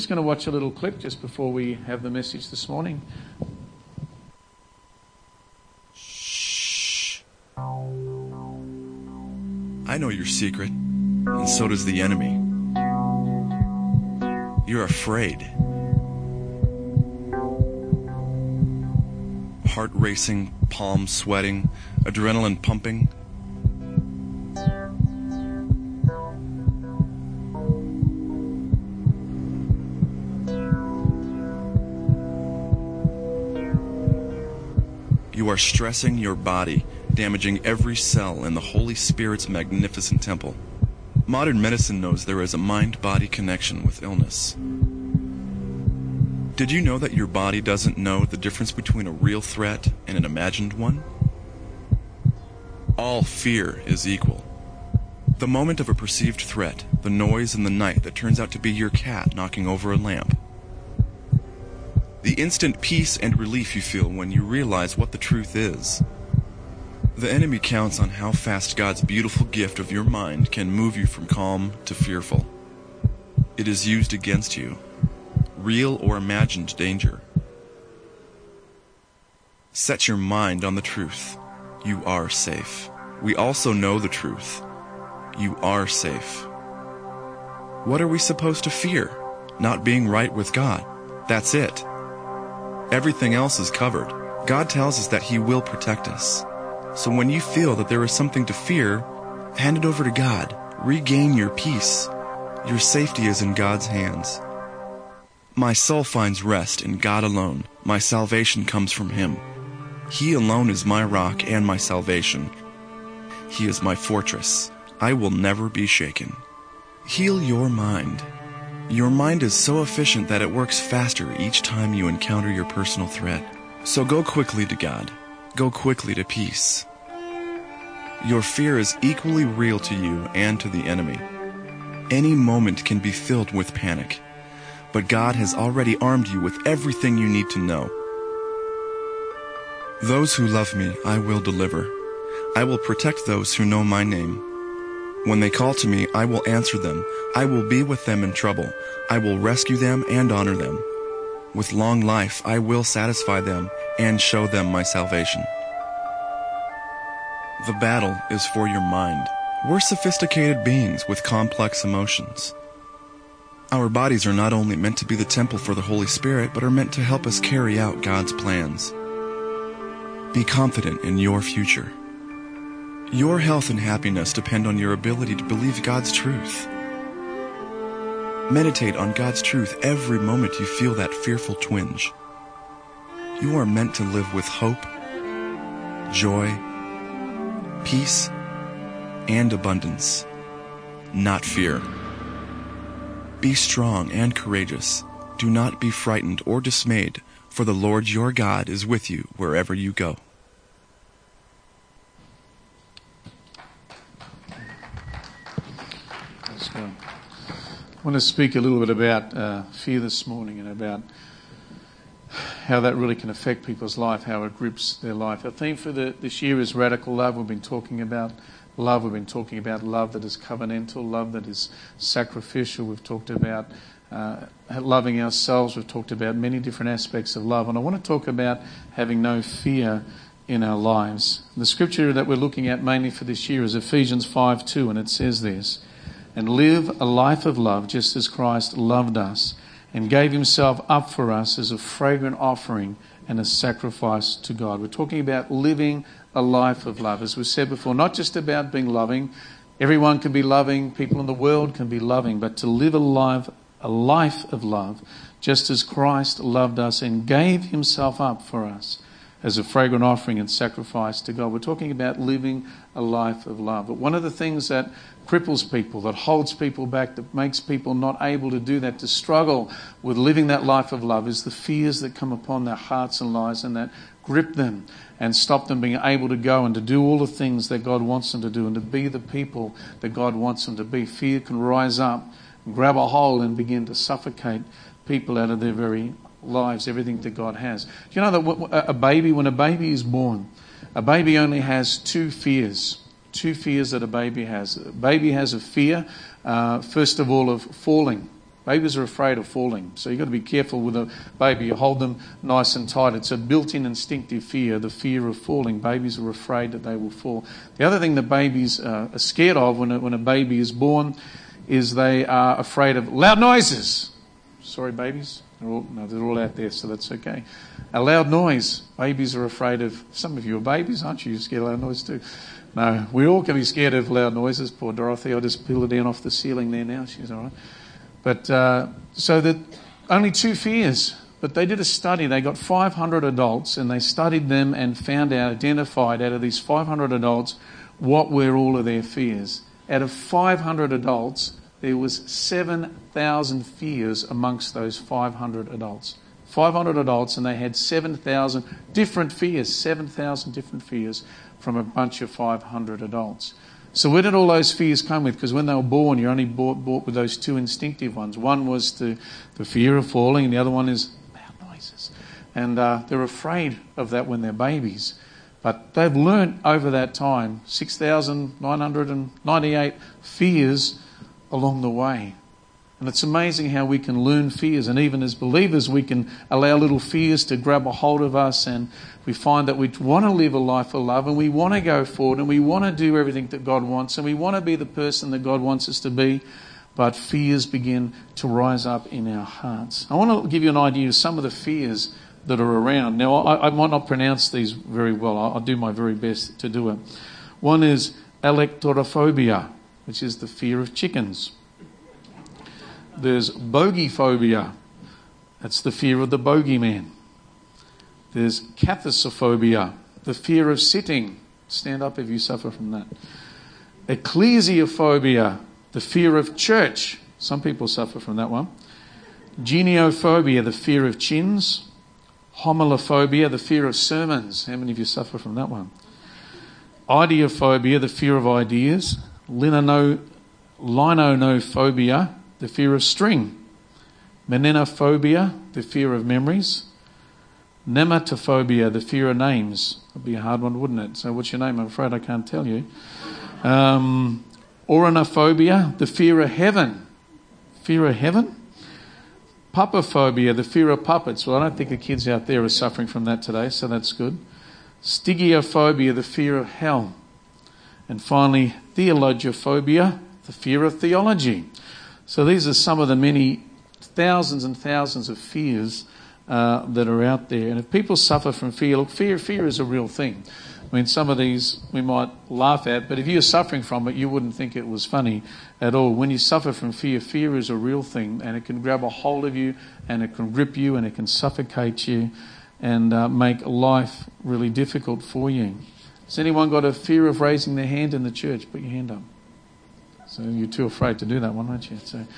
Just going to watch a little clip just before we have the message this morning. Shh. I know your secret, and so does the enemy. You're afraid. Heart racing, palms sweating, adrenaline pumping. You are stressing your body, damaging every cell in the Holy Spirit's magnificent temple. Modern medicine knows there is a mind-body connection with illness. Did you know that your body doesn't know the difference between a real threat and an imagined one? All fear is equal. The moment of a perceived threat, the noise in the night that turns out to be your cat knocking over a lamp. The instant peace and relief you feel when you realize what the truth is. The enemy counts on how fast God's beautiful gift of your mind can move you from calm to fearful. It is used against you, real or imagined danger. Set your mind on the truth. You are safe. We also know the truth. You are safe. What are we supposed to fear? Not being right with God. That's it. Everything else is covered. God tells us that He will protect us. So when you feel that there is something to fear, hand it over to God. Regain your peace. Your safety is in God's hands. My soul finds rest in God alone. My salvation comes from Him. He alone is my rock and my salvation. He is my fortress. I will never be shaken. Heal your mind. Your mind is so efficient that it works faster each time you encounter your personal threat. So go quickly to God. Go quickly to peace. Your fear is equally real to you and to the enemy. Any moment can be filled with panic, but God has already armed you with everything you need to know. Those who love me, I will deliver. I will protect those who know my name. When they call to me, I will answer them. I will be with them in trouble. I will rescue them and honor them. With long life, I will satisfy them and show them my salvation. The battle is for your mind. We're sophisticated beings with complex emotions. Our bodies are not only meant to be the temple for the Holy Spirit, but are meant to help us carry out God's plans. Be confident in your future. Your health and happiness depend on your ability to believe God's truth. Meditate on God's truth every moment you feel that fearful twinge. You are meant to live with hope, joy, peace, and abundance, not fear. Be strong and courageous. Do not be frightened or dismayed, for the Lord your God is with you wherever you go. Let's go. I want to speak a little bit about fear this morning and about how that really can affect people's life, how it grips their life. Our theme for this year is radical love. We've been talking about love. We've been talking about love that is covenantal, love that is sacrificial. We've talked about loving ourselves. We've talked about many different aspects of love. And I want to talk about having no fear in our lives. The scripture that we're looking at mainly for this year is Ephesians 5:2, and it says this, "And live a life of love just as Christ loved us and gave Himself up for us as a fragrant offering and a sacrifice to God." We're talking about living a life of love. As we said before, not just about being loving. Everyone can be loving. People in the world can be loving. But to live a life of love, just as Christ loved us and gave Himself up for us as a fragrant offering and sacrifice to God. We're talking about living a life of love. But one of the things that cripples people, that holds people back, that makes people not able to do that, to struggle with living that life of love, is the fears that come upon their hearts and lives and that grip them and stop them being able to go and to do all the things that God wants them to do and to be the people that God wants them to be. Fear can rise up, grab a hold and begin to suffocate people out of their very lives, everything that God has. Do you know that when a baby is born, a baby only has two fears that a baby has. A baby has a fear, first of all, of falling. Babies are afraid of falling. So you've got to be careful with a baby. You hold them nice and tight. It's a built-in instinctive fear, the fear of falling. Babies are afraid that they will fall. The other thing that babies are scared of when a baby is born is they are afraid of loud noises. Sorry, babies. They're all out there, so that's okay. A loud noise. Babies are afraid of... Some of you are babies, aren't you? You're scared of loud noise too. No, we all can be scared of loud noises. Poor Dorothy, I'll just peel her down off the ceiling there now. She's all right. But so that only 2 fears. But they did a study. They got 500 adults and they studied them and identified out of these 500 adults what were all of their fears. Out of 500 adults, there was 7,000 fears amongst those 500 adults. 500 adults, and they had 7,000 different fears. 7,000 different fears from a bunch of 500 adults. So where did all those fears come with? Because when they were born, you're only bought with those 2 instinctive ones. One was the fear of falling, and the other one is loud noises. And they're afraid of that when they're babies. But they've learnt over that time 6,998 fears along the way. And it's amazing how we can learn fears. And even as believers, we can allow little fears to grab a hold of us, and we find that we want to live a life of love, and we want to go forward, and we want to do everything that God wants, and we want to be the person that God wants us to be. But fears begin to rise up in our hearts. I want to give you an idea of some of the fears that are around. Now, I might not pronounce these very well. I'll do my very best to do it. One is electrophobia, which is the fear of chickens. There's bogeyphobia. That's the fear of the bogeyman. There's cathosophobia, the fear of sitting. Stand up if you suffer from that. Ecclesiophobia, the fear of church. Some people suffer from that one. Geniophobia, the fear of chins. Homilophobia, the fear of sermons. How many of you suffer from that one? Ideophobia, the fear of ideas. Linonophobia, the fear of string. Menenophobia, the fear of memories. Nematophobia, the fear of names. That'd be a hard one, wouldn't it? So what's your name? I'm afraid I can't tell you. Oranophobia, the fear of heaven. Fear of heaven? Puppophobia, the fear of puppets. Well, I don't think the kids out there are suffering from that today, so that's good. Stygiophobia, the fear of hell. And finally, theologophobia, the fear of theology. So these are some of the many thousands and thousands of fears that are out there. And if people suffer from fear, look, fear is a real thing. I mean, some of these we might laugh at, but if you're suffering from it, you wouldn't think it was funny at all. When you suffer from fear, fear is a real thing, and it can grab a hold of you, and it can grip you, and it can suffocate you, and make life really difficult for you. Has anyone got a fear of raising their hand in the church? Put your hand up. So you're too afraid to do that one, aren't you?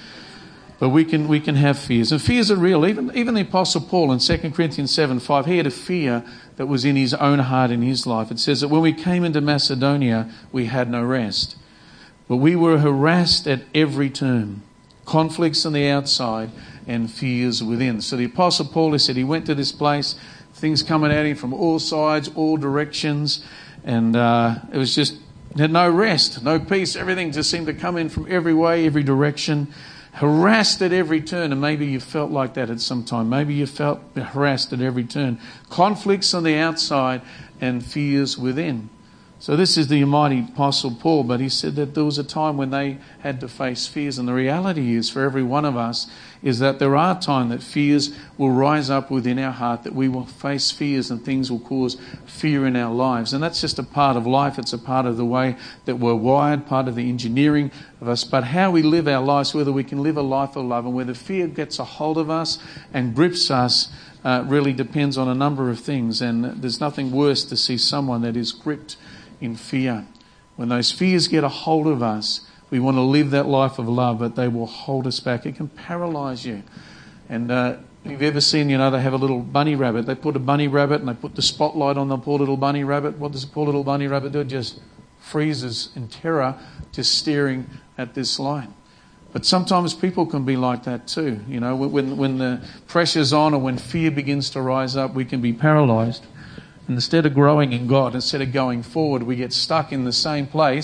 But we can have fears, and fears are real. Even the Apostle Paul in 2 Corinthians 7:5, he had a fear that was in his own heart in his life. It says that when we came into Macedonia, we had no rest, but we were harassed at every turn, conflicts on the outside and fears within. So the Apostle Paul, he said, he went to this place, things coming at him from all sides, all directions, and it was just, had no rest, no peace. Everything just seemed to come in from every way, every direction. Harassed at every turn, and maybe you felt like that at some time. Maybe you felt harassed at every turn. Conflicts on the outside and fears within. So this is the mighty Apostle Paul, but he said that there was a time when they had to face fears, and the reality is for every one of us is that there are times that fears will rise up within our heart, that we will face fears and things will cause fear in our lives. And that's just a part of life. It's a part of the way that we're wired, part of the engineering of us. But how we live our lives, whether we can live a life of love and whether fear gets a hold of us and grips us, really depends on a number of things. And there's nothing worse to see someone that is gripped in fear. When those fears get a hold of us, we want to live that life of love, but they will hold us back. It can paralyze you. And if you've ever seen, they have a little bunny rabbit. They put a bunny rabbit and they put the spotlight on the poor little bunny rabbit. What does the poor little bunny rabbit do? It just freezes in terror, just staring at this light. But sometimes people can be like that too. When the pressure's on or when fear begins to rise up, we can be paralyzed. And instead of growing in God, instead of going forward, we get stuck in the same place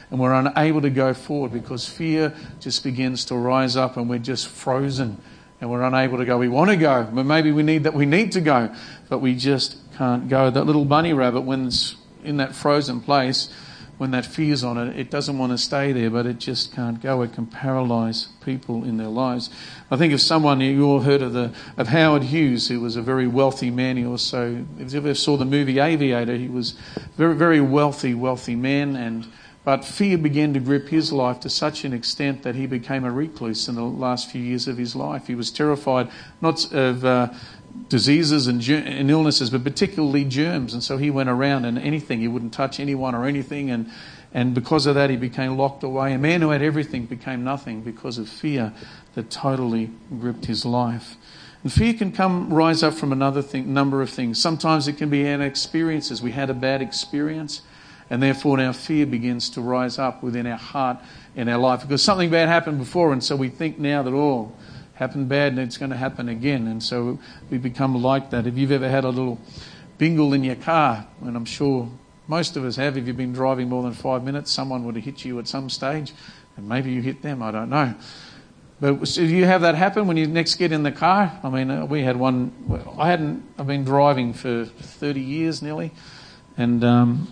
and we're unable to go forward because fear just begins to rise up and we're just frozen and we're unable to go. We want to go, but maybe we need to go, but we just can't go. That little bunny rabbit, when it's in that frozen place, when that fear's on it, it doesn't want to stay there, but it just can't go. It can paralyse people in their lives. I think of someone, you all heard of Howard Hughes, who was a very wealthy man. He also, if you ever saw the movie Aviator, he was very, very wealthy man, but fear began to grip his life to such an extent that he became a recluse in the last few years of his life. He was terrified not of diseases and illnesses, but particularly germs. And so he went around and anything, he wouldn't touch anyone or anything. And because of that, he became locked away. A man who had everything became nothing because of fear that totally gripped his life. And fear can rise up from number of things. Sometimes it can be our experiences. We had a bad experience, and therefore our fear begins to rise up within our heart and our life. Because something bad happened before, and so we think now that, happened bad and it's going to happen again. And so we become like that. If you've ever had a little bingle in your car, and I'm sure most of us have, if you've been driving more than 5 minutes, someone would have hit you at some stage, and maybe you hit them, I don't know. But if you have that happen when you next get in the car, I mean, we had one, I've been driving for 30 years nearly, and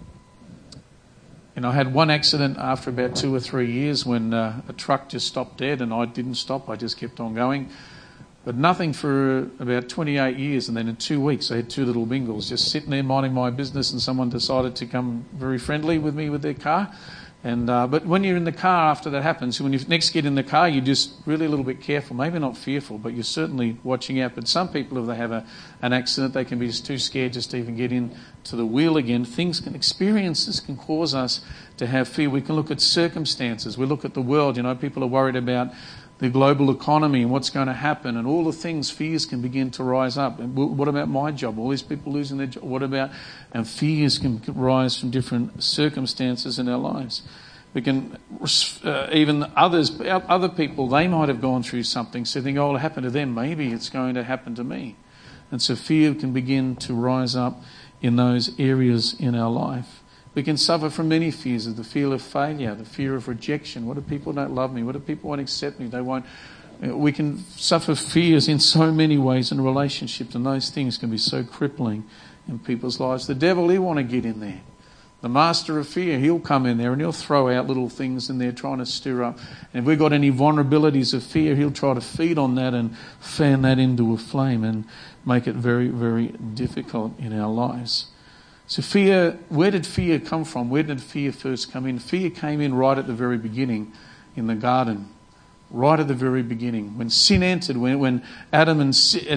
I had one accident after about 2 or 3 years when a truck just stopped dead, and I didn't stop. I just kept on going. But nothing for about 28 years, and then in 2 weeks I had 2 little bingles just sitting there minding my business, and someone decided to come very friendly with me with their car. But when you're in the car after that happens, when you next get in the car, you're just really a little bit careful. Maybe not fearful, but you're certainly watching out. But some people, if they have an accident, they can be just too scared just to even get into the wheel again. Experiences can cause us to have fear. We can look at circumstances. We look at the world. People are worried about the global economy and what's going to happen, and all the things, fears can begin to rise up. And what about my job? All these people losing their job. And fears can rise from different circumstances in our lives. We can, even other people, they might have gone through something, so think, it'll happen to them. Maybe it's going to happen to me. And so fear can begin to rise up in those areas in our life. We can suffer from many fears, the fear of failure, the fear of rejection. What if people don't love me? What if people won't accept me? They won't. We can suffer fears in so many ways in relationships, and those things can be so crippling in people's lives. The devil, he'll want to get in there. The master of fear, he'll come in there and he'll throw out little things in there trying to stir up. And if we've got any vulnerabilities of fear, he'll try to feed on that and fan that into a flame and make it very, very difficult in our lives. So fear, where did fear come from? Where did fear first come in? Fear came in right at the very beginning in the garden. Right at the very beginning. When sin entered, when Adam and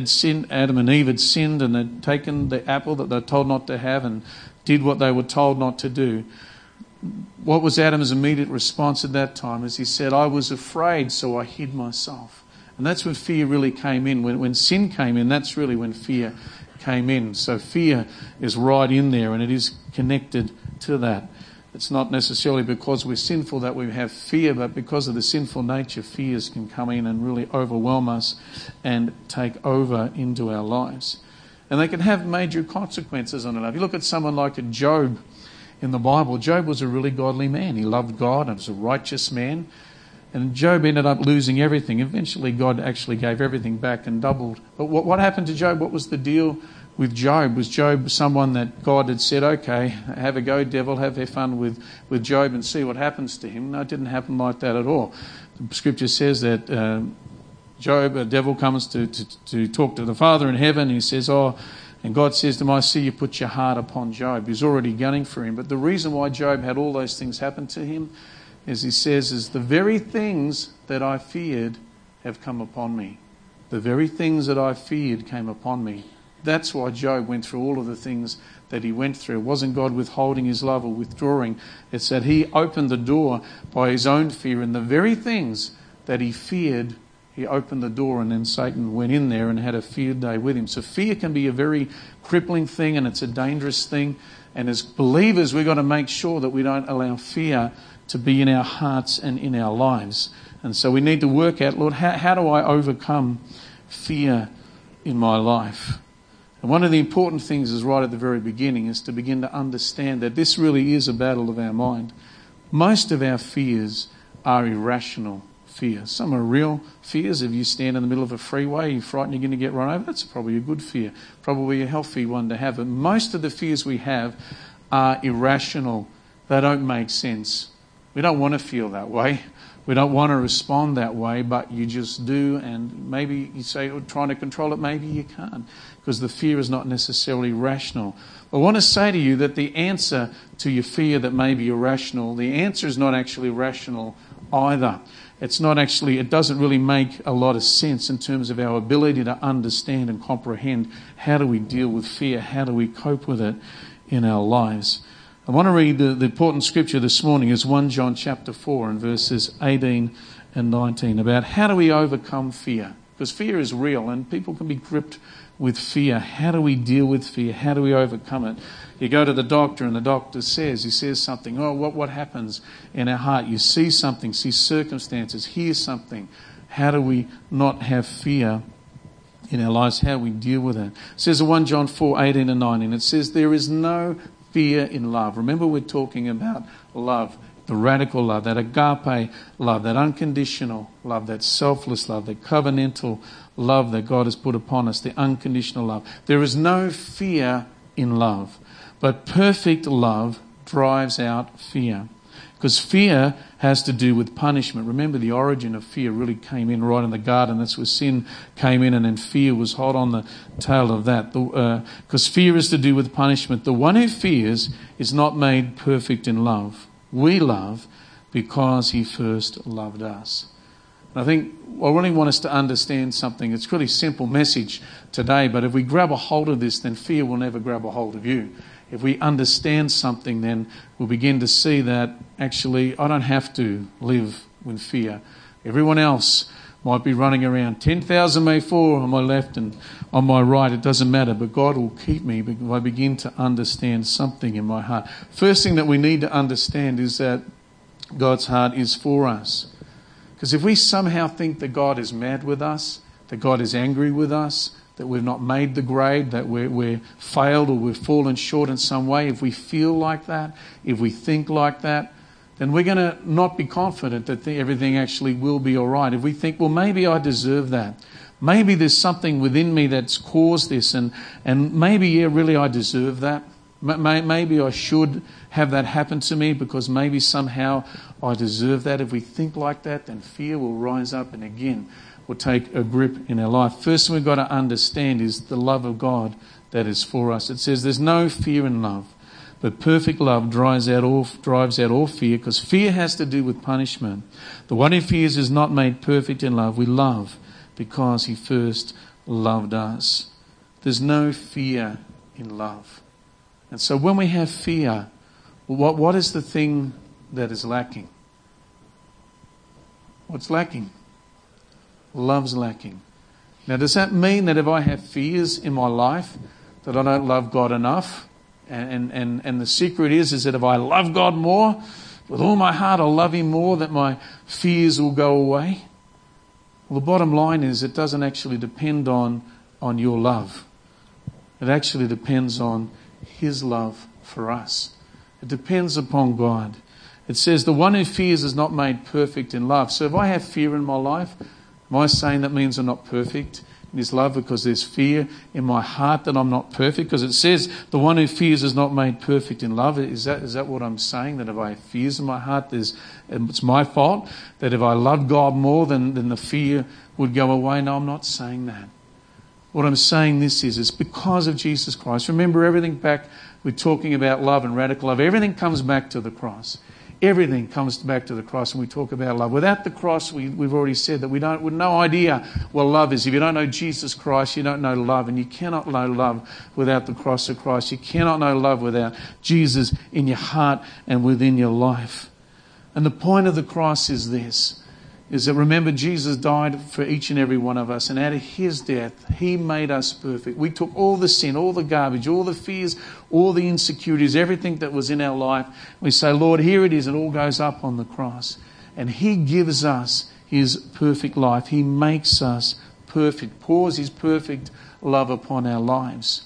Eve had sinned and had taken the apple that they were told not to have and did what they were told not to do, what was Adam's immediate response at that time? As he said, I was afraid, so I hid myself. And that's when fear really came in. When sin came in, that's really when fear came in. So fear is right in there, and it is connected to that. It's not necessarily because we're sinful that we have fear, but because of the sinful nature, fears can come in and really overwhelm us and take over into our lives. And they can have major consequences on it. If you look at someone like Job in the Bible, Job was a really godly man. He loved God and was a righteous man. And Job ended up losing everything. Eventually, God actually gave everything back and doubled. But what happened to Job? What was the deal with Job? Was Job someone that God had said, okay, have a go, devil, have fun with Job and see what happens to him? No, it didn't happen like that at all. The scripture says that Job, the devil comes to talk to the Father in heaven. He says, and God says to him, I see you put your heart upon Job. He's already gunning for him. But the reason why Job had all those things happen to him, as he says, is the very things that I feared have come upon me. The very things that I feared came upon me. That's why Job went through all of the things that he went through. It wasn't God withholding his love or withdrawing. It's that he opened the door by his own fear, and the very things that he feared, he opened the door, and then Satan went in there and had a field day with him. So fear can be a very crippling thing, and it's a dangerous thing. And as believers, we've got to make sure that we don't allow fear to be in our hearts and in our lives. And so we need to work out, Lord, how do I overcome fear in my life? And one of the important things is right at the very beginning is to begin to understand that this really is a battle of our mind. most of our fears are irrational fears. Some are real fears. If you stand in the middle of a freeway, you're frightened you're going to get run over, that's probably a good fear, probably a healthy one to have. But most of the fears we have are irrational. They don't make sense. We don't want to feel that way. We don't want to respond that way, but you just do, and maybe you say, oh, trying to control it, maybe you can't, because the fear is not necessarily rational. I want to say to you that the answer to your fear that may be irrational, the answer is not actually rational either. It doesn't really make a lot of sense in terms of our ability to understand and comprehend how do we deal with fear, how do we cope with it in our lives. I want to read the important scripture this morning is 1 John chapter 4 and verses 18 and 19 about how do we overcome fear. Because fear is real and people can be gripped with fear. How do we deal with fear? How do we overcome it? You go to the doctor and the doctor says something. Oh, what happens in our heart? You see something, see circumstances, hear something. How do we not have fear in our lives? How do we deal with it? It says in 1 John 4, 18 and 19, it says there is no fear in love. Remember, we're talking about love, the radical love, that agape love, that unconditional love, that selfless love, that covenantal love that God has put upon us, the unconditional love. There is no fear in love, but perfect love drives out fear. Because fear has to do with punishment. Remember, the origin of fear really came in right in the garden. That's where sin came in, and then fear was hot on the tail of that. Because fear is to do with punishment. The one who fears is not made perfect in love. We love because he first loved us. And I think I really want us to understand something. It's a really simple message today, but if we grab a hold of this, then fear will never grab a hold of you. If we understand something, then we'll begin to see that actually I don't have to live with fear. Everyone else might be running around. 10,000 may fall on my left and on my right. It doesn't matter, but God will keep me if I begin to understand something in my heart. First thing that we need to understand is that God's heart is for us. Because if we somehow think that God is mad with us, that God is angry with us, that we've not made the grade, that we're failed or we've fallen short in some way, if we feel like that, if we think like that, then we're going to not be confident that everything actually will be all right. If we think, well, maybe I deserve that. Maybe there's something within me that's caused this, and maybe, really I deserve that. Maybe I should have that happen to me because maybe somehow I deserve that. If we think like that, then fear will rise up and again will take a grip in our life. First thing we've got to understand is the love of God that is for us. It says there's no fear in love, but perfect love drives out all fear, because fear has to do with punishment. The one who fears is not made perfect in love. We love because he first loved us. There's no fear in love. And so when we have fear, what is the thing that is lacking? What's lacking? Love's lacking. Now, does that mean that if I have fears in my life that I don't love God enough? And the secret is that if I love God more, with all my heart I'll love him more, that my fears will go away? Well, the bottom line is it doesn't actually depend on your love. It actually depends on his love for us. It depends upon God. It says the one who fears is not made perfect in love. So if I have fear in my life, am I saying that means I'm not perfect in his love because there's fear in my heart that I'm not perfect? Because it says the one who fears is not made perfect in love. Is that what I'm saying? That if I have fears in my heart, it's my fault? That if I love God more, then the fear would go away? No, I'm not saying that. What I'm saying is because of Jesus Christ. Remember, everything back, we're talking about love and radical love. Everything comes back to the cross. Everything comes back to the cross when we talk about love. Without the cross, we've already said that we've no idea what love is. If you don't know Jesus Christ, you don't know love. And you cannot know love without the cross of Christ. You cannot know love without Jesus in your heart and within your life. And the point of the cross is this, is that remember Jesus died for each and every one of us, and out of his death, he made us perfect. We took all the sin, all the garbage, all the fears, all the insecurities, everything that was in our life. We say, Lord, here it is. It all goes up on the cross. And he gives us his perfect life. He makes us perfect, pours his perfect love upon our lives.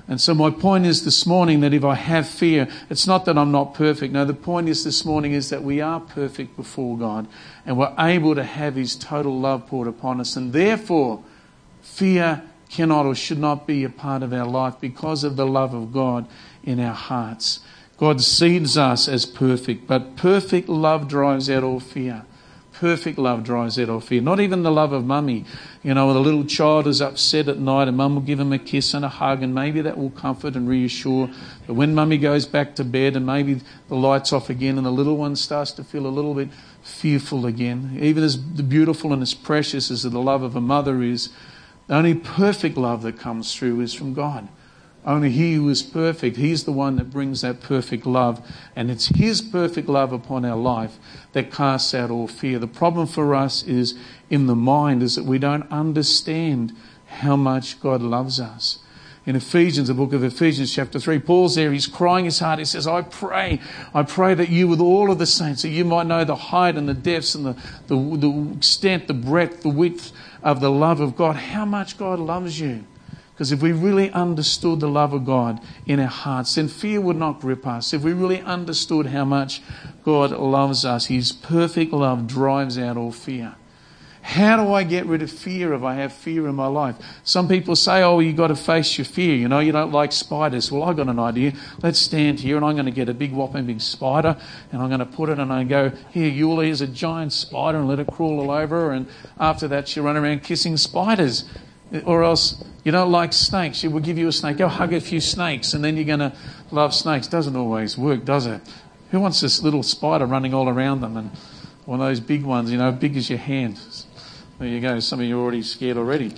And so my point is this morning that if I have fear, it's not that I'm not perfect. No, the point is this morning is that we are perfect before God and we're able to have His total love poured upon us. And therefore, fear cannot or should not be a part of our life because of the love of God in our hearts. God sees us as perfect, but perfect love drives out all fear. Perfect love drives out all fear. Not even the love of mummy. You know, the little child is upset at night and mum will give him a kiss and a hug and maybe that will comfort and reassure. But when mummy goes back to bed and maybe the light's off again and the little one starts to feel a little bit fearful again, even as beautiful and as precious as the love of a mother is, the only perfect love that comes through is from God. Only He who is perfect, He's the one that brings that perfect love. And it's His perfect love upon our life that casts out all fear. The problem for us is in the mind, is that we don't understand how much God loves us. In Ephesians, the book of Ephesians chapter 3, Paul's there, he's crying his heart. He says, I pray that you with all of the saints, that you might know the height and the depths and the extent, the breadth, the width of the love of God, how much God loves you. Because if we really understood the love of God in our hearts, then fear would not grip us. If we really understood how much God loves us, His perfect love drives out all fear. How do I get rid of fear if I have fear in my life? Some people say, oh, you've got to face your fear. You know, you don't like spiders. Well, I've got an idea. Let's stand here and I'm going to get a big whopping big spider and I'm going to put it and I go, here, Eula, here's a giant spider and let it crawl all over her. And after that, she'll run around kissing spiders. Or else you don't like snakes. She will give you a snake. Go hug a few snakes and then you're going to love snakes. Doesn't always work, does it? Who wants this little spider running all around them? And one of those big ones, you know, big as your hand. There you go. Some of you are already scared already.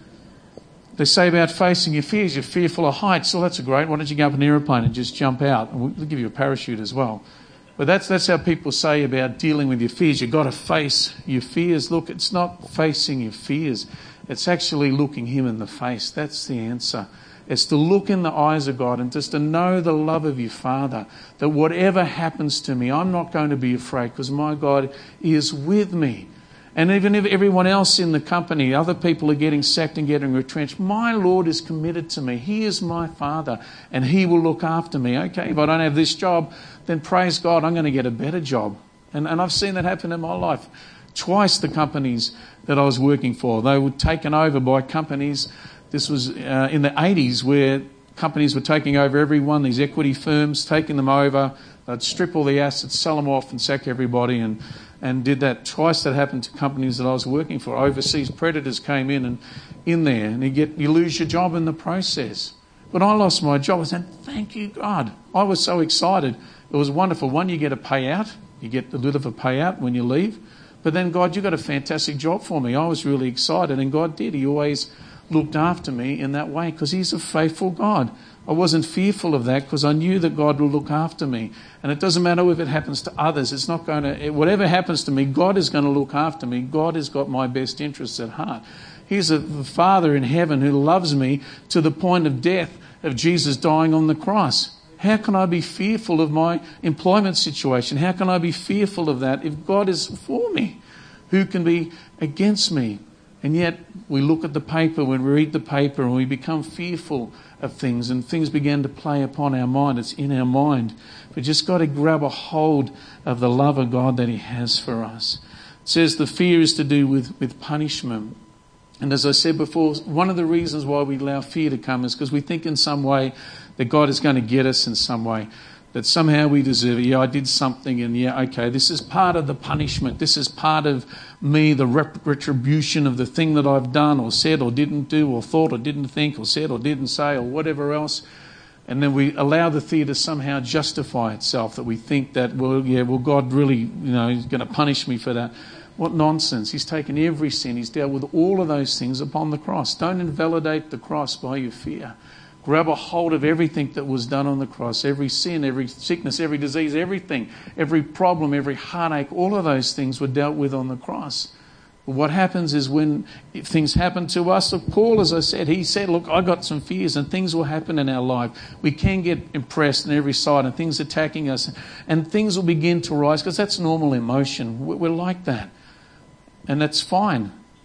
They say about facing your fears. You're fearful of heights. Well, that's great. Why don't you go up an aeroplane and just jump out? And we'll give you a parachute as well. But that's how people say about dealing with your fears. You've got to face your fears. Look, it's not facing your fears. It's actually looking Him in the face. That's the answer. It's to look in the eyes of God and just to know the love of your Father. That whatever happens to me, I'm not going to be afraid because my God is with me. And even if everyone else in the company, other people are getting sacked and getting retrenched, my Lord is committed to me. He is my Father and He will look after me. Okay, if I don't have this job, then praise God, I'm going to get a better job. And I've seen that happen in my life. Twice the companies that I was working for, they were taken over by companies. This was in the 80s where companies were taking over everyone, these equity firms, taking them over. They'd strip all the assets, sell them off and sack everybody and did that. Twice that happened to companies that I was working for. Overseas predators came in there and you lose your job in the process. But I lost my job. I said, thank you, God. I was so excited. It was wonderful. One, you get a payout. You get a little of a payout when you leave. But then, God, you got a fantastic job for me. I was really excited, and God did. He always looked after me in that way because He's a faithful God. I wasn't fearful of that because I knew that God will look after me. And it doesn't matter if it happens to others. It's not going to, whatever happens to me, God is going to look after me. God has got my best interests at heart. He's a Father in heaven who loves me to the point of death, of Jesus dying on the cross. How can I be fearful of my employment situation? How can I be fearful of that if God is for me? Who can be against me? And yet we look at the paper, when we read the paper, and we become fearful of things and things begin to play upon our mind. It's in our mind. We've just got to grab a hold of the love of God that He has for us. It says the fear is to do with punishment. And as I said before, one of the reasons why we allow fear to come is because we think in some way that God is going to get us in some way, that somehow we deserve it. Yeah, I did something and yeah, okay, this is part of the punishment. This is part of me, the retribution of the thing that I've done or said or didn't do or thought or didn't think or said or didn't say or whatever else. And then we allow the fear to somehow justify itself, that we think that, well, God really, is going to punish me for that. What nonsense. He's taken every sin. He's dealt with all of those things upon the cross. Don't invalidate the cross by your fear. Grab a hold of everything that was done on the cross. Every sin, every sickness, every disease, everything. Every problem, every heartache, all of those things were dealt with on the cross. But what happens is when things happen to us, look, Paul, as I said, he said, look, I got some fears and things will happen in our life. We can get impressed on every side and things attacking us and things will begin to rise because that's normal emotion. We're like that. And that's fine.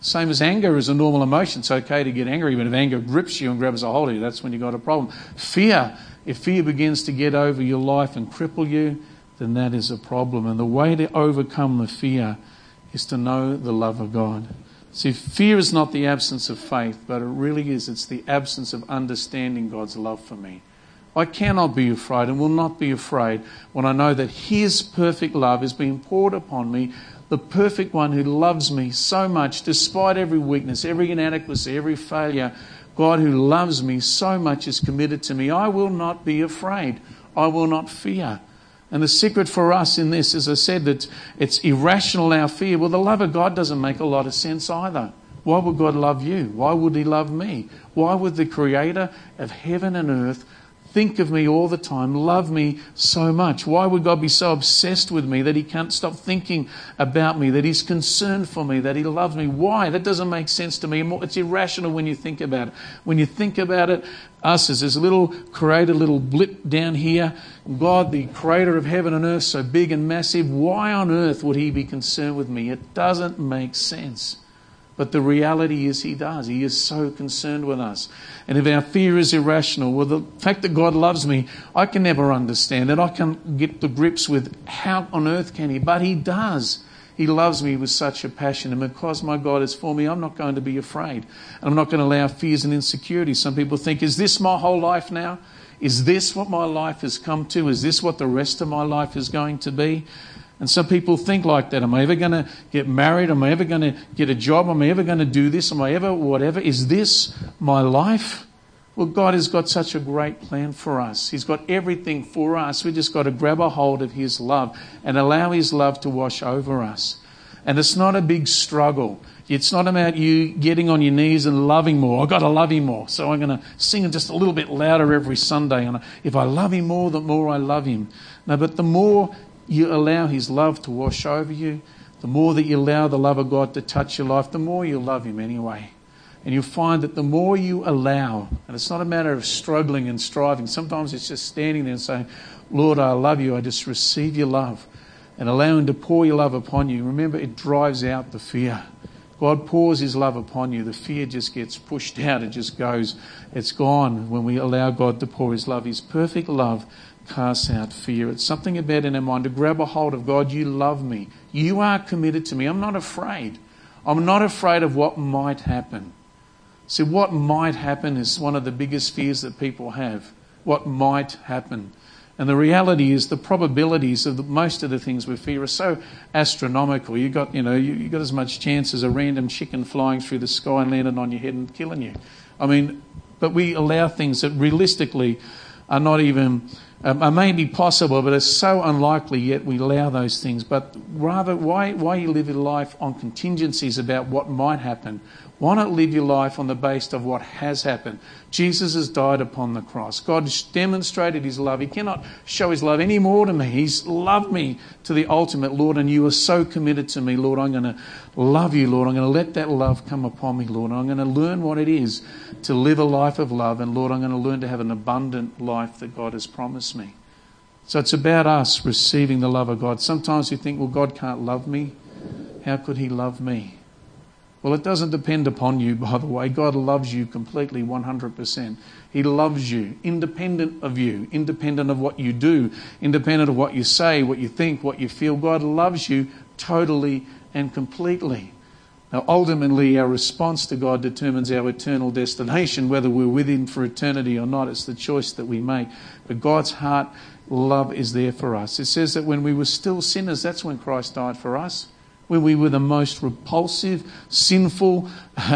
Same as anger is a normal emotion. It's okay to get angry, but if anger grips you and grabs a hold of you, that's when you've got a problem. Fear, if fear begins to get over your life and cripple you, then that is a problem. And the way to overcome the fear is to know the love of God. See, fear is not the absence of faith, but it really is. It's the absence of understanding God's love for me. I cannot be afraid and will not be afraid when I know that His perfect love is being poured upon me, the perfect one who loves me so much, despite every weakness, every inadequacy, every failure. God who loves me so much is committed to me. I will not be afraid. I will not fear. And the secret for us in this, as I said, that it's irrational, our fear. Well, the love of God doesn't make a lot of sense either. Why would God love you? Why would He love me? Why would the Creator of heaven and earth think of me all the time, love me so much? Why would God be so obsessed with me that He can't stop thinking about me, that He's concerned for me, that He loves me? Why? That doesn't make sense to me. It's irrational when you think about it. When you think about it, us as this little created little blip down here, God, the creator of heaven and earth, so big and massive, why on earth would He be concerned with me? It doesn't make sense. But the reality is He does. He is so concerned with us. And if our fear is irrational, well, the fact that God loves me, I can never understand it. I can't get to grips with how on earth can He? But He does. He loves me with such a passion. And because my God is for me, I'm not going to be afraid. And I'm not going to allow fears and insecurities. Some people think, is this my whole life now? Is this what my life has come to? Is this what the rest of my life is going to be? And some people think like that. Am I ever going to get married? Am I ever going to get a job? Am I ever going to do this? Am I ever whatever? Is this my life? Well, God has got such a great plan for us. He's got everything for us. We just got to grab a hold of His love and allow His love to wash over us. And it's not a big struggle. It's not about you getting on your knees and loving more. I've got to love Him more. So I'm going to sing just a little bit louder every Sunday. And if I love Him more, the more I love Him. No, but the more you allow His love to wash over you, the more that you allow the love of God to touch your life, the more you'll love Him anyway. And you'll find that the more you allow, and it's not a matter of struggling and striving. Sometimes it's just standing there and saying, Lord, I love you. I just receive your love. And allow Him to pour your love upon you. Remember, it drives out the fear. God pours His love upon you. The fear just gets pushed out. It just goes. It's gone when we allow God to pour His love. His perfect love casts out fear. It's something about in our mind to grab a hold of God. You love me. You are committed to me. I'm not afraid. I'm not afraid of what might happen. See, what might happen is one of the biggest fears that people have. What might happen. And the reality is the probabilities of most of the things we fear are so astronomical. You got as much chance as a random chicken flying through the sky and landing on your head and killing you. I mean, but we allow things that realistically are not even, are maybe possible, but it's so unlikely, yet we allow those things. But rather, why you live your life on contingencies about what might happen? Why not live your life on the basis of what has happened? Jesus has died upon the cross. God has demonstrated His love. He cannot show His love any more to me. He's loved me to the ultimate, Lord, and you are so committed to me, Lord. I'm going to love you, Lord. I'm going to let that love come upon me, Lord. I'm going to learn what it is to live a life of love, and Lord, I'm going to learn to have an abundant life that God has promised me. So it's about us receiving the love of God. Sometimes you think, well, God can't love me. How could He love me? Well, it doesn't depend upon you, by the way. God loves you completely, 100%. He loves you, independent of you, independent of what you do, independent of what you say, what you think, what you feel. God loves you totally and completely. Now, ultimately, our response to God determines our eternal destination, whether we're with Him for eternity or not. It's the choice that we make. But God's heart love is there for us. It says that when we were still sinners, that's when Christ died for us. When we were the most repulsive, sinful,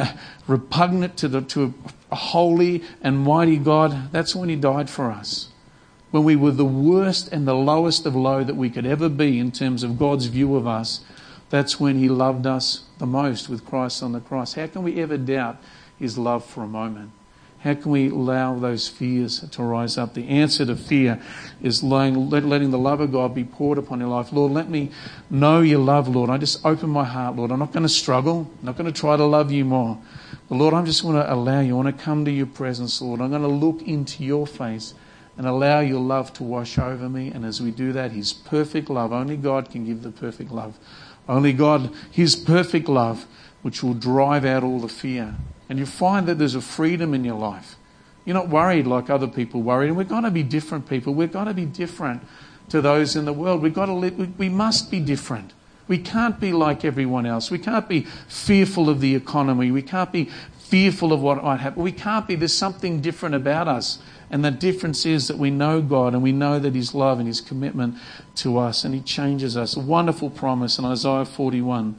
repugnant to a holy and mighty God, that's when He died for us. When we were the worst and the lowest of low that we could ever be in terms of God's view of us, that's when He loved us the most with Christ on the cross. How can we ever doubt His love for a moment? How can we allow those fears to rise up? The answer to fear is letting the love of God be poured upon your life. Lord, let me know your love, Lord. I just open my heart, Lord. I'm not going to struggle. I'm not going to try to love you more. But Lord, I just want to allow you. I want to come to your presence, Lord. I'm going to look into your face and allow your love to wash over me. And as we do that, His perfect love, only God can give the perfect love. Only God, His perfect love which will drive out all the fear. And you find that there's a freedom in your life. You're not worried like other people worry. And we've got to be different people. We've got to be different to those in the world. We must be different. We can't be like everyone else. We can't be fearful of the economy. We can't be fearful of what might happen. We can't be. There's something different about us. And the difference is that we know God and we know that His love and His commitment to us, and He changes us. A wonderful promise in Isaiah 41.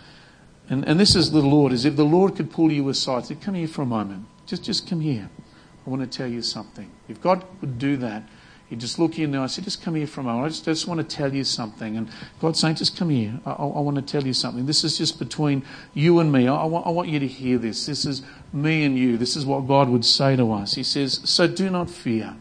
And this is the Lord, as if the Lord could pull you aside. Say, come here for a moment. Just come here. I want to tell you something. If God would do that, He'd just look you in the eye and say, just come here for a moment. I just want to tell you something. And God's saying, just come here. I want to tell you something. This is just between you and me. I want you to hear this. This is me and you. This is what God would say to us. He says, so do not fear,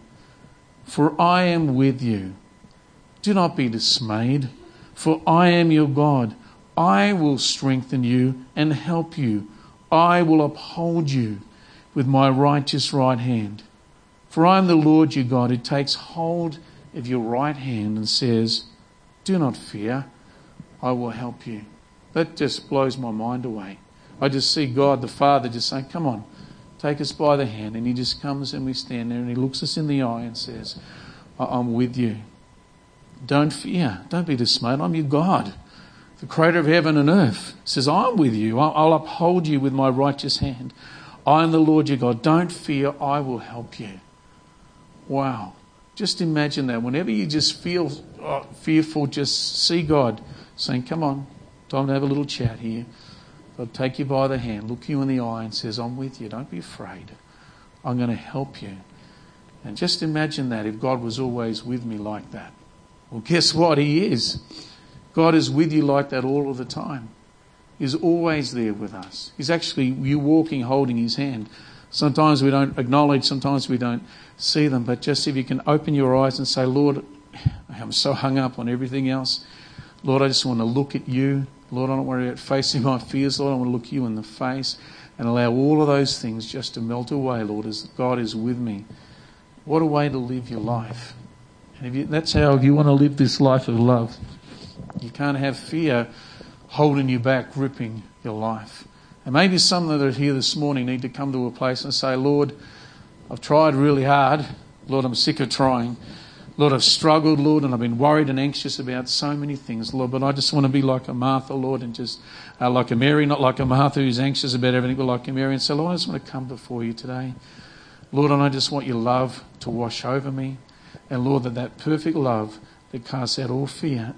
for I am with you. Do not be dismayed, for I am your God. I will strengthen you and help you. I will uphold you with my righteous right hand. For I am the Lord your God, who takes hold of your right hand and says, do not fear, I will help you. That just blows my mind away. I just see God the Father just saying, come on, take us by the hand. And He just comes and we stand there and He looks us in the eye and says, I'm with you. Don't fear, don't be dismayed, I'm your God. The creator of heaven and earth says, I'm with you. I'll uphold you with my righteous hand. I am the Lord your God. Don't fear, I will help you. Wow. Just imagine that. Whenever you just feel fearful, just see God saying, come on, time to have a little chat here. I'll take you by the hand, look you in the eye and says, I'm with you. Don't be afraid. I'm going to help you. And just imagine that if God was always with me like that. Well, guess what? He is. God is with you like that all of the time. He's always there with us. He's actually, you walking, holding His hand. Sometimes we don't acknowledge, sometimes we don't see them, but just if you can open your eyes and say, Lord, I'm so hung up on everything else. Lord, I just want to look at you. Lord, I don't worry about facing my fears. Lord, I want to look you in the face and allow all of those things just to melt away, Lord, as God is with me. What a way to live your life. And if you want to live this life of love, you can't have fear holding you back, gripping your life. And maybe some that are here this morning need to come to a place and say, Lord, I've tried really hard. Lord, I'm sick of trying. Lord, I've struggled, Lord, and I've been worried and anxious about so many things, Lord, but I just want to be like a Martha, Lord, and just like a Mary, not like a Martha who's anxious about everything, but like a Mary, and say, Lord, I just want to come before you today. Lord, and I just want your love to wash over me. And Lord, that perfect love that casts out all fear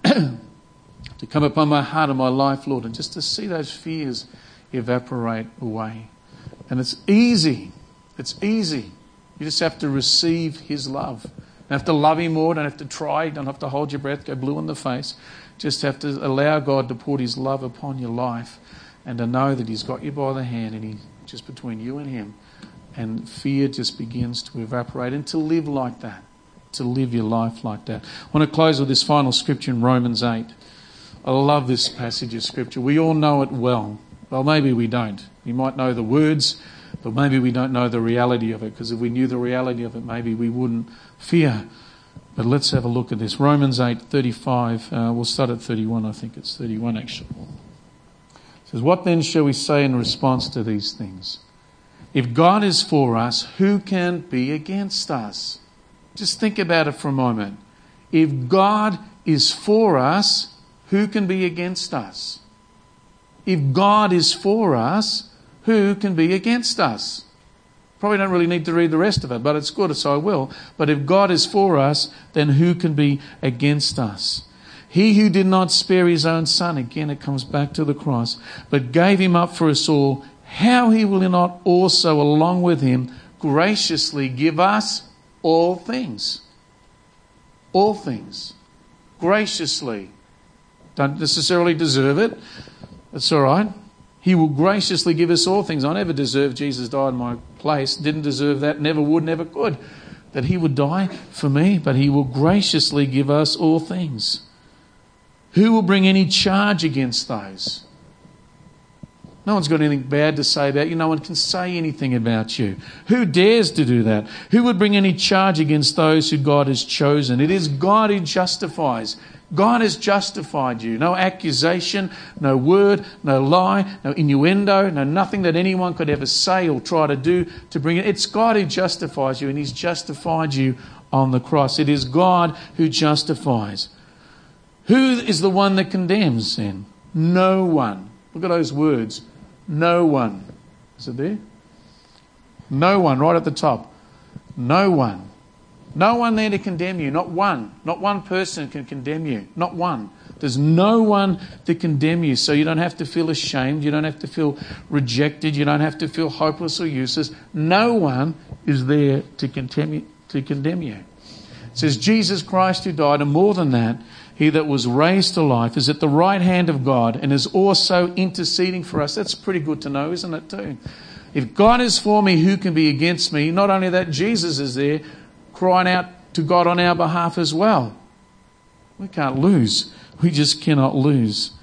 to come upon my heart and my life, Lord, and just to see those fears evaporate away. And it's easy. It's easy. You just have to receive His love. You don't have to love Him more. Don't have to try. Don't have to hold your breath, go blue in the face. Just have to allow God to pour His love upon your life and to know that He's got you by the hand and He's just between you and Him. And fear just begins to evaporate, and to live like that, to live your life like that. I want to close with this final scripture in Romans 8. I love this passage of scripture. We all know it well. Well, maybe we don't. We might know the words, but maybe we don't know the reality of it, because if we knew the reality of it, maybe we wouldn't fear. But let's have a look at this. Romans 8:35. We'll start at 31. I think it's 31 actually. It says, what then shall we say in response to these things? If God is for us, who can be against us? Just think about it for a moment. If God is for us, who can be against us? If God is for us, who can be against us? Probably don't really need to read the rest of it, but it's good, so I will. But if God is for us, then who can be against us? He who did not spare His own Son, again it comes back to the cross, but gave Him up for us all, how He will not also, along with Him, graciously give us all things? All things. Graciously. Don't necessarily deserve it. That's all right. He will graciously give us all things. I never deserved Jesus died in my place. Didn't deserve that. Never would, never could. That He would die for me. But He will graciously give us all things. Who will bring any charge against those? No one's got anything bad to say about you. No one can say anything about you. Who dares to do that? Who would bring any charge against those who God has chosen? It is God who justifies. God has justified you. No accusation, no word, no lie, no innuendo, no nothing that anyone could ever say or try to do to bring it. It's God who justifies you, and He's justified you on the cross. It is God who justifies. Who is the one that condemns then? No one. Look at those words. No one. Is it there? No one, right at the top. No one. No one there to condemn you. Not one. Not one person can condemn you. Not one. There's no one to condemn you. So you don't have to feel ashamed. You don't have to feel rejected. You don't have to feel hopeless or useless. No one is there to condemn you. It says Jesus Christ who died, and more than that, He that was raised to life is at the right hand of God and is also interceding for us. That's pretty good to know, isn't it too? If God is for me, who can be against me? Not only that, Jesus is there crying out to God on our behalf as well. We can't lose. We just cannot lose.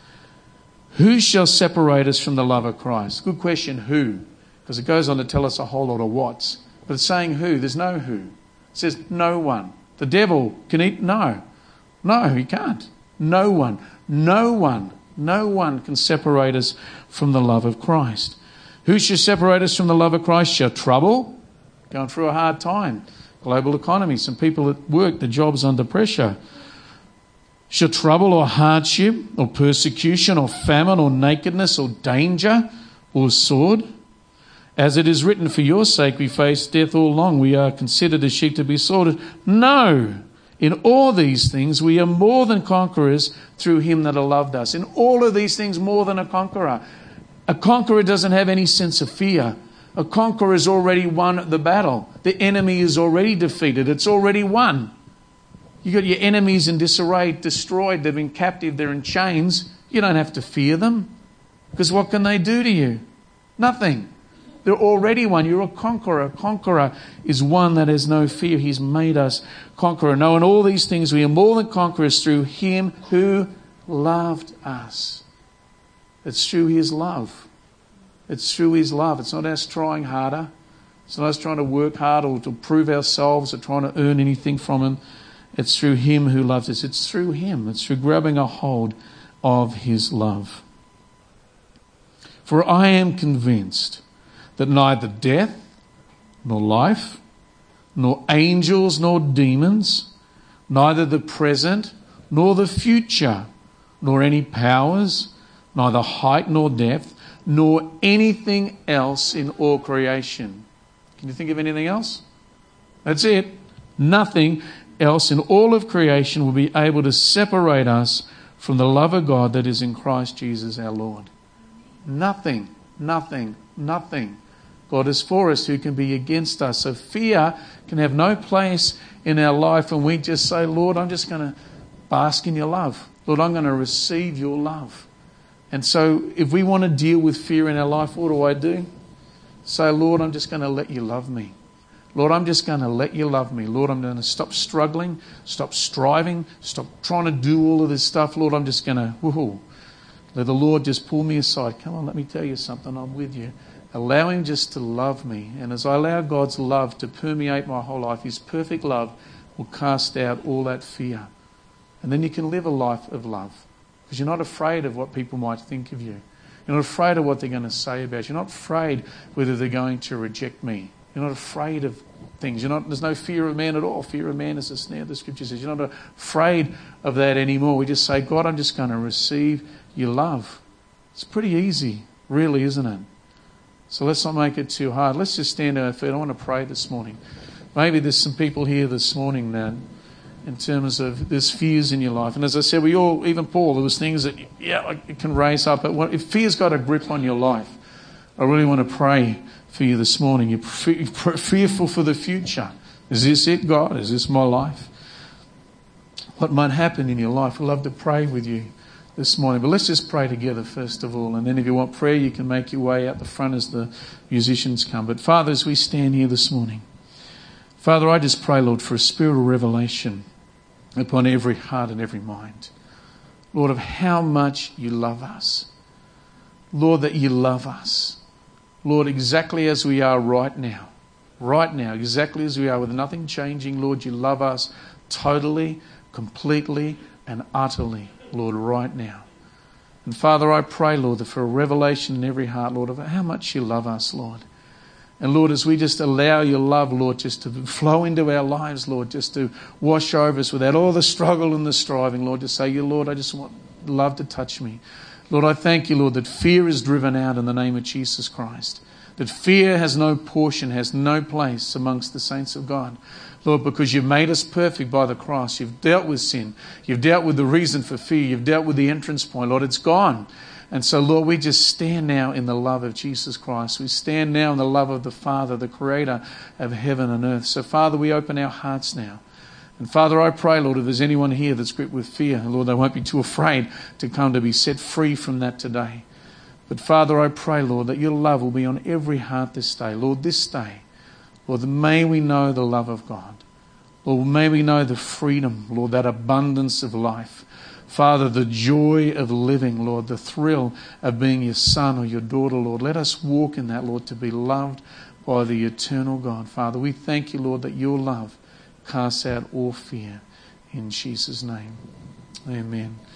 Who shall separate us from the love of Christ? Good question, who? Because it goes on to tell us a whole lot of what's. But it's saying who. There's no who. It says no one. The devil can eat? No. No, he can't. No one. No one. No one can separate us from the love of Christ. Who shall separate us from the love of Christ? Shall trouble? Going through a hard time. Global economy, some people at work, the job's under pressure. Shall trouble or hardship or persecution or famine or nakedness or danger or sword? As it is written, for your sake we face death all along. We are considered as sheep to be slaughtered. No, in all these things we are more than conquerors through Him that loved us. In all of these things, more than a conqueror. A conqueror doesn't have any sense of fear. A conqueror has already won the battle. The enemy is already defeated. It's already won. You got your enemies in disarray, destroyed. They've been captive. They're in chains. You don't have to fear them. Because what can they do to you? Nothing. They're already won. You're a conqueror. A conqueror is one that has no fear. He's made us conqueror. No, in all these things we are more than conquerors through Him who loved us. It's through His love. It's through His love. It's not us trying harder. It's not us trying to work hard or to prove ourselves or trying to earn anything from Him. It's through Him who loves us. It's through Him. It's through grabbing a hold of His love. For I am convinced that neither death, nor life, nor angels, nor demons, neither the present, nor the future, nor any powers, neither height nor depth, nor anything else in all creation. Can you think of anything else? That's it. Nothing else in all of creation will be able to separate us from the love of God that is in Christ Jesus our Lord. Nothing, nothing, nothing. God is for us. Who can be against us? So fear can have no place in our life when we just say, Lord, I'm just going to bask in your love. Lord, I'm going to receive your love. And so if we want to deal with fear in our life, what do? Say, Lord, I'm just going to let you love me. Lord, I'm just going to let you love me. Lord, I'm going to stop struggling, stop striving, stop trying to do all of this stuff. Lord, I'm just going to, let the Lord just pull me aside. Come on, let me tell you something. I'm with you. Allow Him just to love me. And as I allow God's love to permeate my whole life, His perfect love will cast out all that fear. And then you can live a life of love. Because you're not afraid of what people might think of you. You're not afraid of what they're going to say about you. You're not afraid whether they're going to reject me. You're not afraid of things. There's no fear of man at all. Fear of man is a snare, the Scripture says. You're not afraid of that anymore. We just say, God, I'm just going to receive your love. It's pretty easy, really, isn't it? So let's not make it too hard. Let's just stand on our feet. I want to pray this morning. Maybe there's some people here this morning that, in terms of there's fears in your life. And as I said, we all, even Paul, there was things that, it can raise up. But if fear's got a grip on your life, I really want to pray for you this morning. You're fearful for the future. Is this it, God? Is this my life? What might happen in your life? I'd love to pray with you this morning. But let's just pray together first of all. And then if you want prayer, you can make your way out the front as the musicians come. But Father, as we stand here this morning, Father, I just pray, Lord, for a spirit of revelation upon every heart and every mind. Lord, of how much you love us. Lord, that you love us. Lord, exactly as we are right now, exactly as we are with nothing changing, Lord, you love us totally, completely, and utterly, Lord, right now. And Father, I pray, Lord, that for a revelation in every heart, Lord, of how much you love us, Lord. And Lord, as we just allow your love, Lord, just to flow into our lives, Lord, just to wash over us without all the struggle and the striving, Lord, to say, Lord, I just want love to touch me. Lord, I thank you, Lord, that fear is driven out in the name of Jesus Christ. That fear has no portion, has no place amongst the saints of God. Lord, because you've made us perfect by the cross. You've dealt with sin. You've dealt with the reason for fear. You've dealt with the entrance point. Lord, it's gone. And so, Lord, we just stand now in the love of Jesus Christ. We stand now in the love of the Father, the Creator of heaven and earth. So, Father, we open our hearts now. And, Father, I pray, Lord, if there's anyone here that's gripped with fear, Lord, they won't be too afraid to come to be set free from that today. But, Father, I pray, Lord, that your love will be on every heart this day. Lord, this day, Lord, may we know the love of God. Lord, may we know the freedom, Lord, that abundance of life. Father, the joy of living, Lord, the thrill of being your son or your daughter, Lord. Let us walk in that, Lord, to be loved by the eternal God. Father, we thank you, Lord, that your love casts out all fear. In Jesus' name, amen.